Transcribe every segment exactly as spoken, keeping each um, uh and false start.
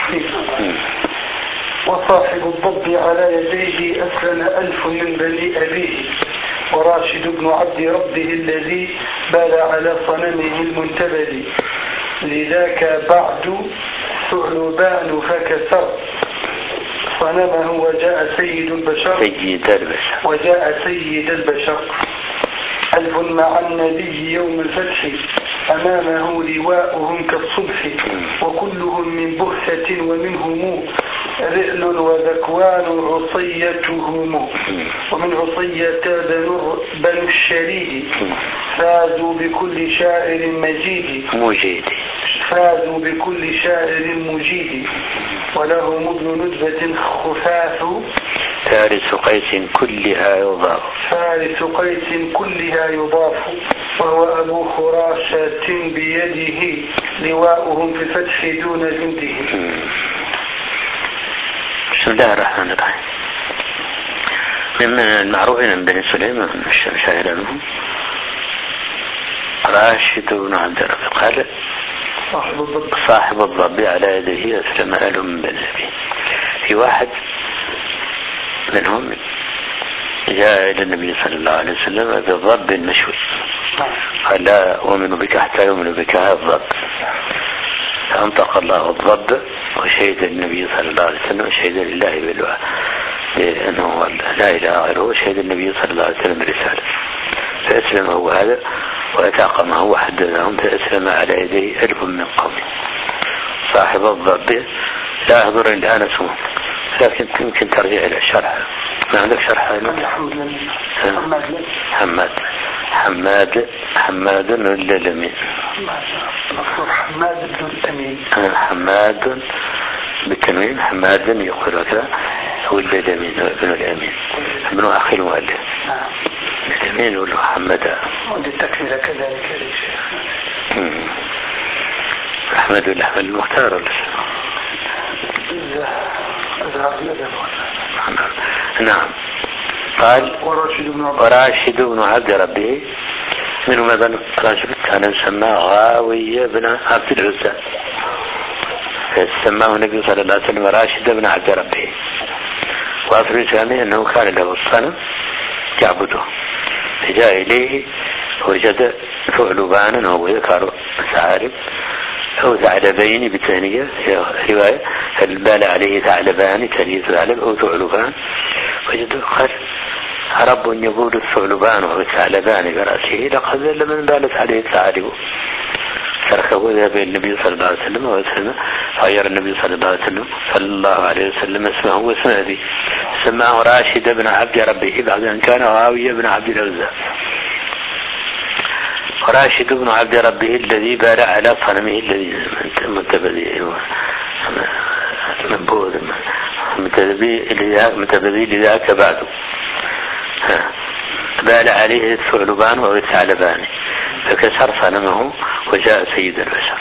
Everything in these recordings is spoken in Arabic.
الرحيم. وصاحب الضب على يديه أسلم ألف من بني أبيه، وراشد بن عبد ربه الذي بال على صنمه المنتبذ، لذاك بعد ثعلبان فكسر صنمه وجاء سيد البشر سيد البشر وجاء سيد البشر. ألف مع النبي يوم الفتح، أمامه لواؤهم كالصبح، وكلهم من بهثة ومنهم رئل وذكوان عصيتهم، ومن عصية بنو الشريد، فازوا بكل شاعر مجيد مجيد فازوا بكل شاعر مجيد، ولهم ابن ندبة خفاف، فارس قيس كلها يضاف فارس قيس كلها يضاف، وهو أبو خراشة بيده، لواؤهم في الفتح دون جنده. بسم الله الرحمن الرحيم. من المعروفين من بني سليم شاهد منهم راشد بن عبد ربه قال صاحب الضب صاحب الضب على يده أسلم أهل من بني أبيه. في واحد منهم جاء إلى النبي صلى الله عليه وسلم بضب مشوي، قال لا أؤمن بك حتى يؤمن بك هذا الضب، فأنطق الله الضب، وشهد النبي صلى الله عليه وسلم وشهد لله بالله بأنه لا إله غيره، وشهد النبي صلى الله عليه وسلم برسالة، فأسلم هو هذا وأتاقمه وحدثهم، فأسلم على يديه ألف من قومه. صاحب الضب لا أحضر الآن اسمه، لكن يمكن ترجع إلى الشرح. ما عندك شرح هنا؟ حماد حماد حماد حماد ولا لمين؟ حماد بن الأمين. حماد بالتنوين، حماد يقول كذا، ولا لمين ابن الأمين ابن أخي المؤلف الأمين ولا حماد. ودي التكملة كذلك يا شيخ. أحمد ولا أحمد المختار ولا نعم. قال وراشد بن عبد ربه، منهم ابن راشد كان يسمى غاوية بن عبد العزى، فسماه النبي صلى الله عليه وسلم راشد بن عبد ربه. وأصل الإسلامي أنه كان له الصنم يعبده، فجاء إليه وجد ثعلبانا، وهو يذكر ثعالب أو ثعلبين بالتهنية في رواية، فالبال عليه ثعلبان تلي ثعلب أو ثعلبان، وجد قال رب يقول الثعلبان والثعلبان برأسه، لقد ذل من بالت عليه الثعالب. تركه ذهب النبي صلى الله عليه وسلم وسلم، غير النبي صلى الله عليه وسلم صلى الله عليه وسلم اسمه واسم أبيه، سماه راشد بن عبد ربه بعد أن كان غاوية بن عبد العزى. راشد بن عبد ربه الذي بال على صنمه الذي متبذي منبوذ متبذي لذاك بعده، بال عليه الثعلبان والثعلبان فكسر صنمه وجاء سيد البشر.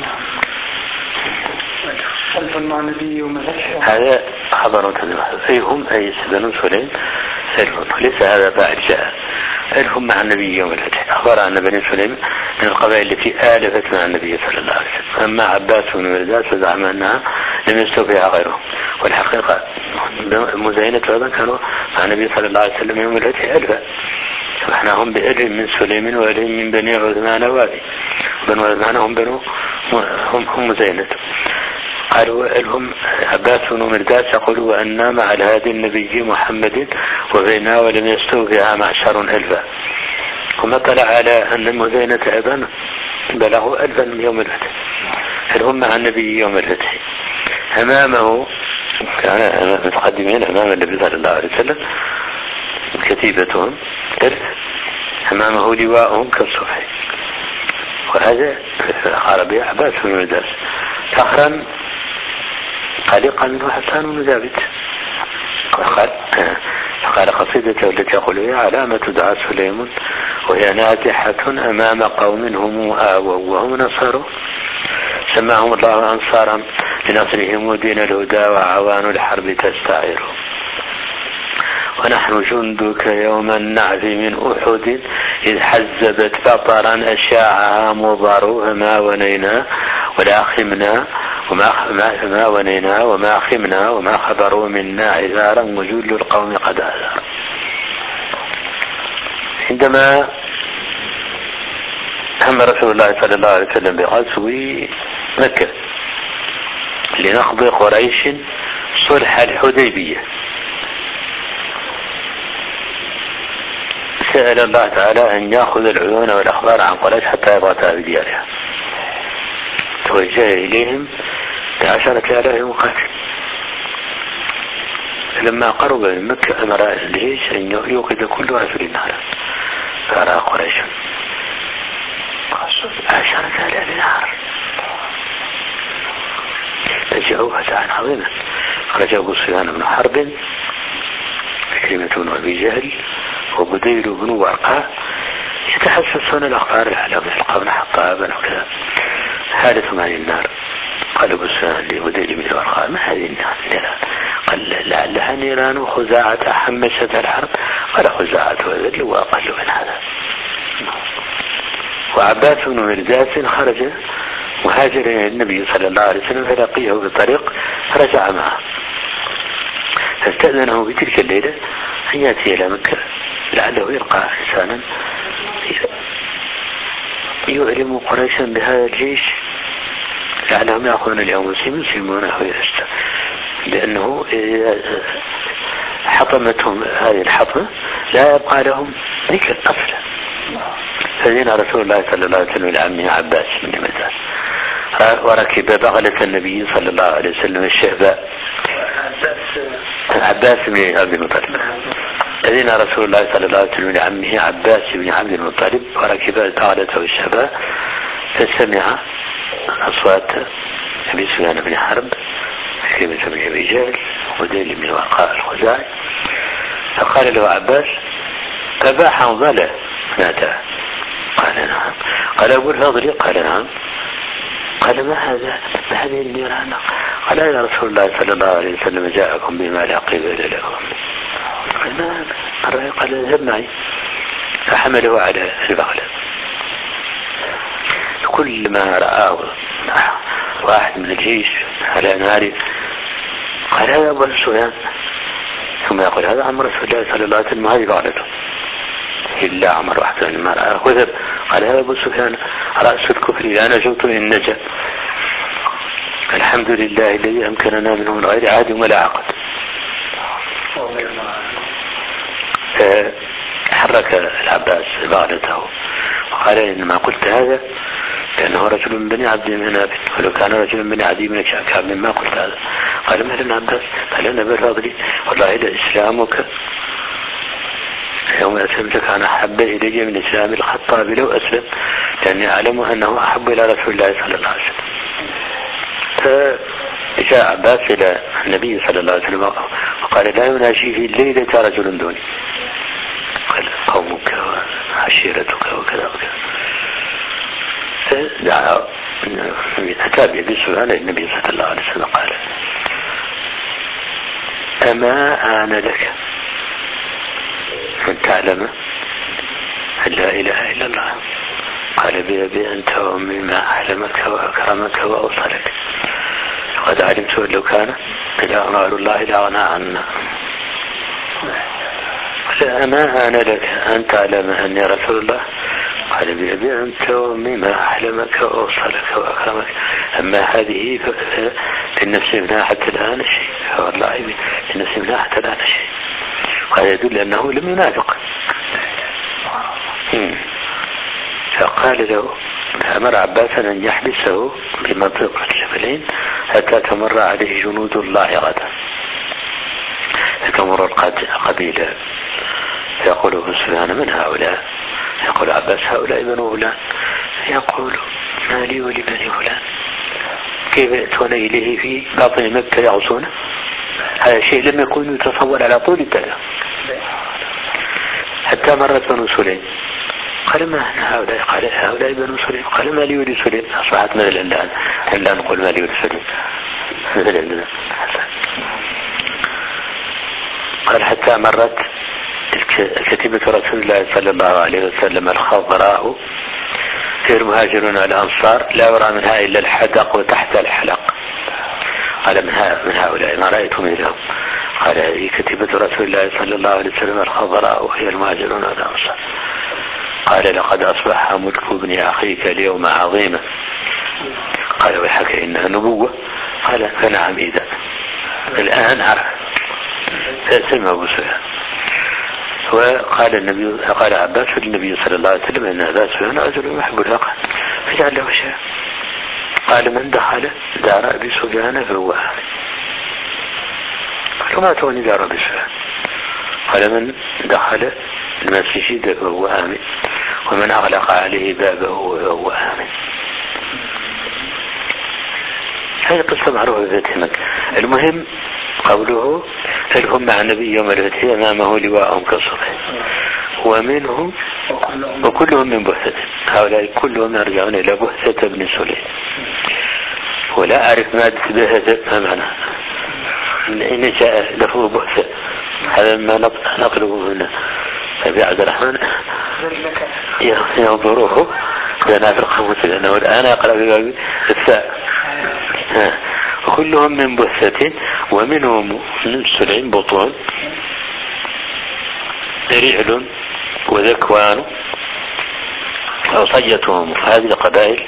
هذا خبر أي هم أي بنو سليم ليس هذا بعد جاء هم مع النبي يوم الفتح. أخبر عن بني سليم من القبائل التي آلفت مع النبي صلى الله عليه وسلم. أما عباس بن مرداس فزعم أنها لم يستوفيها غيره، والحقيقة مزينة أيضا كانوا مع النبي صلى الله عليه وسلم يوم الفتح ألفا، فإحنا هم بألف من سليم وألف من بني عثمان وادي، بنو عثمان هم بنو هم هم مزينة. قالوا لهم عباس بن مرداس يقول وأنا مع الهادي النبي محمد وبينا ولم يستوفيها معشر ألفا، ومثل على أن المزينة أيضا بلغوا ألفا من يوم الفتح، فهم مع النبي يوم الفتح. أمامه كان متقدمين أمام النبي صلى الله عليه وسلم كتيبتهم ألف، أمامه لواءهم كالصبح. وهذا قال به عباس بن مرداس فخرا قلقا منه حسان بن ثابت، قال قال قصيدته التي يقول هي علامة دعاء سليم وهي ناجحة أمام قوم هم آووا وهم نصروا، سماهم الله أنصارا لنصرهم ودين الهدى وعوان الحرب تستعير. ونحن جندك يوم النعذ من أحد إذ حزبت بطرا أشاعها مضر، فما ونينا ولا خمنا وما ما ونينا وما خمنا وما خبروا منا عذارا وجل القوم قد آذار. عندما هم رسول الله صلى الله عليه وسلم بغزو مكة لنقض قريش صلح الحديبية، سأل الله تعالى أن يأخذ العيون والأخبار عن قريش حتى يبغتها بديارها. توجه إليهم بعشرة آلاف مقاتل. لما قرب من مكة أمر الجيش أن يوقد كل رجل نارا، فرأى قريش عشرة آلاف نار، فجاءوا فزعا عظيما. خرج أبو سفيان بن حرب، عكرمة بن أبي جهل، وبديل بن ورقاء يتحسسون الأخبار الأعلام، يلقون حطابا وكذا. حالتهم عن النار. قال أبو سفيان لبديل بن ورقاء: ما هذه النار؟ قال: لعلها نيران خزاعة حمست الحرب. قال: خزاعة وذل وأقل من هذا. وعباس بن مرداس خرج مهاجر إلى النبي صلى الله عليه وسلم، فلقيه بالطريق فرجع معه، فاستأذنه بتلك الليلة أن يأتي إلى مكة لعله يلقى إنسانا يؤلم قريشا بهذا الجيش، لعلهم يأخذون اليوم يسلمونه ويستر، لأنه حطمتهم هذه الحطمة لا يبقى لهم ذكر أصلا. فدين رسول الله صلى الله عليه وسلم لعمه عباس بن مرداس، وركب بغلة النبي صلى الله عليه وسلم الشهباء، عباس بن عبد المطلب. أذن رسول الله صلى الله عليه وسلم لعمه عباس بن عبد المطلب وركب بغلته الشهباء، فسمع أصوات أبي سفيان بن حرب، عكرمة بن أبي جهل، وديل بن ورقاء الخزاعي، فقال له عباس: أبا حنظلة نادى؟ قال: نعم. قال: أبو الفضل؟ قال: نعم. قال: ما هذا؟ ما هذه النيران؟ قال: يا رسول الله صلى الله عليه وسلم جاءكم بما لا قبل لكم. قال: ما هذا؟ قال: اذهب معي. فحمله على البغلة. كل ما رآه واحد من الجيش على نار قال: هذا أبو سفيان، ثم يقول: هذا عم رسول الله صلى الله عليه وسلم، هذه بغلته. إلا عمر واحد لما رآه وذب قال: هذا أبو سفيان رأس الكفر، لا نجوت إن نجا. الحمد لله الذي أمكننا منه من غير عاد ولا عقد. حرك العباس بغلته وقال: إنما قلت هذا لأنه رجل من بني عبد مناف، ولو كان رجل من بني عدي من كعب مما قلت هذا. قال: مهلا عباس؟ قال: أنا بالفضل والله لإسلامك يوم أسلمت كان أحب إلي من إسلام الخطاب لو أسلم، لأني أعلم أنه أحب إلى رسول الله صلى الله عليه وسلم. فجاء عباس إلى النبي صلى الله عليه وسلم وقال: لا يناجي في الليلة رجل دوني. قال: قومك وعشيرتك وكذا وكذا. فدعا أتى بأبي سفيان النبي صلى الله عليه وسلم قال: أما آن لك أن تعلم أن لا إله إلا الله؟ قال: بأبي أنت وأمي ما أعلمك وأكرمك وأوصلك، قد علمت أن لو كان إذا أمر الله لأغنى عنا. قال: أما آن لك أن تعلم أني رسول الله؟ قال: بأبي أنت وأمي ما أعلمك وأوصلك وأكرمك، أما هذه في النفس منها حتى الآن شيء، فوالله في النفس منها حتى الآن شيء. وهذا يدل أنه لم ينافق. فقال له: فأمر عباسا أن يحبسه بمنطقة الجبلين حتى تمر عليه جنود الله غدا، فتمر القبيلة، فيقول أبو سفيان: من هؤلاء؟ يقول عباس: هؤلاء بنو فلان. يقول: ما لي ولبني فلان؟ كيف يأتون إليه في باطن مكة يعصونه؟ هذا شيء لم يكن يتصور على طول التاريخ. حتى مرت بنو سليم، قال: ما هؤلاء؟ قال: هؤلاء بنو سليم. قال: ما لي ولي سليم؟ أصبحت من الآن إلا نقول ما لي ولي سليم. قال: حتى مرت كتيبة رسول الله صلى الله عليه وسلم الخضراء في المهاجرون والأنصار لا يرى منها إلا الحدق وتحت الحلق، قال من هؤلاء ما رأيت مثلهم؟ قال هذه كتيبة رسول الله صلى الله عليه وسلم الخضراء وهي المهاجرون والأنصار. قال لقد أصبح ملك ابن أخيك اليوم عظيما. قال ويحك إنها نبوة؟ قال فنعم إذا الآن عرف فسمى أبو سفيان. وقال النبي قال عباس للنبي صلى الله عليه وسلم إن أبا سفيان رجل يحب الحق فجعل له شيء. قال من دخل دار أبي سفيان فهو آمن. قال ما توني دار أبي سفيان؟ قال من دخل المسجد فهو آمن ومن أغلق عليه بابه فهو آمن. هذه قصة معروفة في فتح مكة. المهم قوله فلهم مع النبي يوم الفتح أمامه لواءهم كالصبح ومنهم وكلهم من بهثة. هؤلاء كلهم يرجعون إلى بهثة بن سليم. ولا أعرف مادة بهثة ما معنى إن جاء لفظ بهثة هذا ما نقله من أبي عبد الرحمن ينظروه لنا في القاموس لأنه الآن يقرأ في الثاء. وكلهم من بهثة ومنهم من سليم بطون رعل وذكوان وصيتهم. هذه القبائل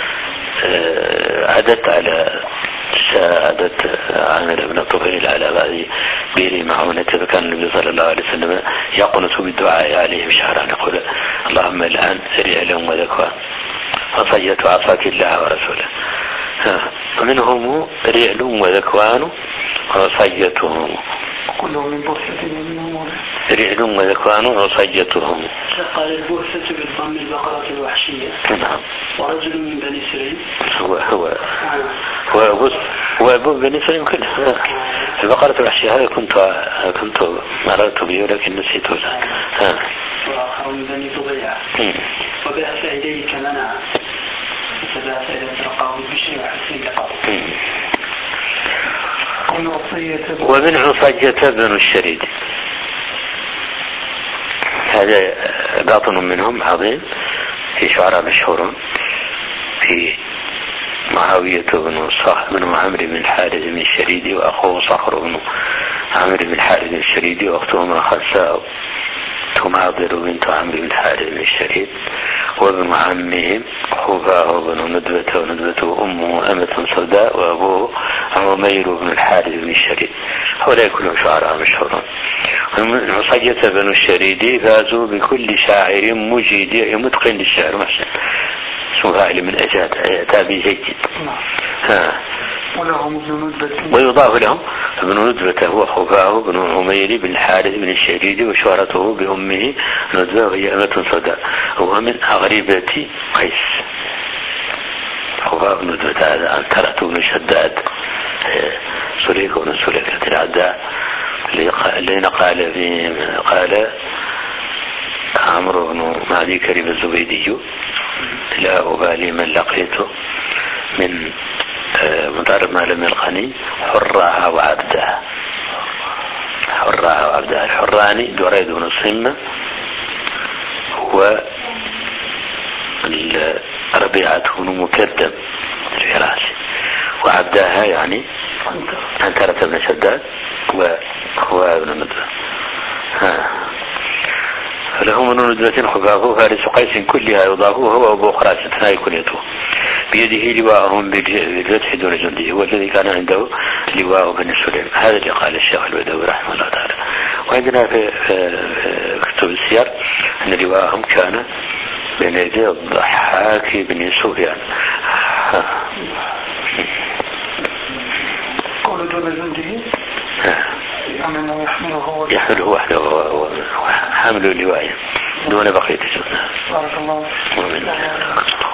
عدت على عدت عامر بن طفيل على بعض بير معونة. فكان النبي صلى الله عليه وسلم يقنط بالدعاء عليهم شهرا يقول اللهم الآن رعل وذكوان وصيت عصاك الله ورسوله. ومنهم رعل وذكوان وصيتهم كلهم من بهثة منهم رعل وذكوان وصيتهم. قال البهثة بالضم البقرة الوحشية. نعم. ورجل من بني سليم هو هو هو هو بني سليم كله. البقرة الوحشية هذا كنت كنت مررت به ولكن نسيته الآن. وآخر من بني ضبيعة وبعث إليه كمنع فبعث إلى تلقاه بشيء وحسين لقاه. ومن عصية بن الشريد هذا باطن منهم عظيم في شعراء مشهورون في معاوية بن صخر بن عمرو بن الحارث بن الشريدي وأخوه صخر بن عمرو بن الحارث بن الشريدي وأختهما خساء تماضر بنت عمرو بن الحارث بن الشريد وابن عمهم خفاه بن ندبة وندبة أمه أمة سوداء وأبوه عمير بن الحارث بن الشريد. هؤلاء كلهم شعراء مشهورون. ومن عصية بن الشريد فازوا بكل شاعر مجيد متقن للشعر محسن اسم فاعل من أجاد تابي جيد. ها ويضاف لهم ابن ندبة هو خفاه بن عمير بن الحارث بن الشريد وشهرته بأمه ندبة وهي أمة سوداء وهو من أغربة قيس. خفاه بن ندبة هذا أنكرته بن شداد سليك بن سليك العداء الذين قال قال عمرو بن معدي كريم الزبيدي لا أبالي من لقيته من مضارب ما لم يلقني حراها وعبدها. حراها وعبدها. الحراني دريد بن الصمة وربيعة بن مكردم الفراسي وعبدها يعني أنكرة بن شداد وخواه بن ندبة. فلهم من ندبة خفافه فارس قيس كلها يضافه هو أبو خراس ثنائي كنيته بيده لواءهم بالفتح دون جنده هو الذي كان عنده لواء بن سليم. هذا اللي قال الشيخ البدوي رحمه الله تعالى. وعندنا في كتب السير أن لواءهم كان بين يدي الضحاك بن سفيان. قول دون جنده يحمله وحده وحمله لواء دون بقية السنة. بارك الله.